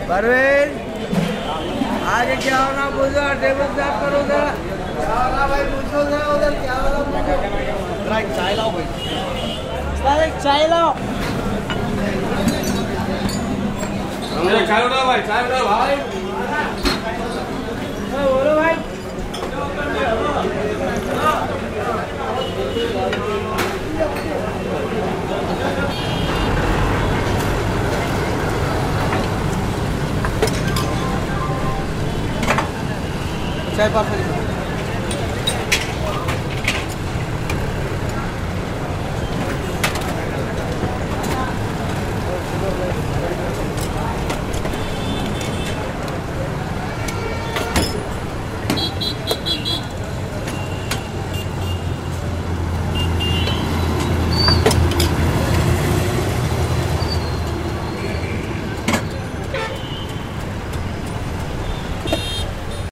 परवीन आगे क्या होना पूछो, टेबल साफ करो जरा। क्या होना भाई, पूछो जरा उधर क्या होना पूछो। एक चाय लाओ भाई, सर एक चाय लाओ। चाय उठाओ भाई, चाय उठाओ भाई। बोलो भाई। चाय पार्सल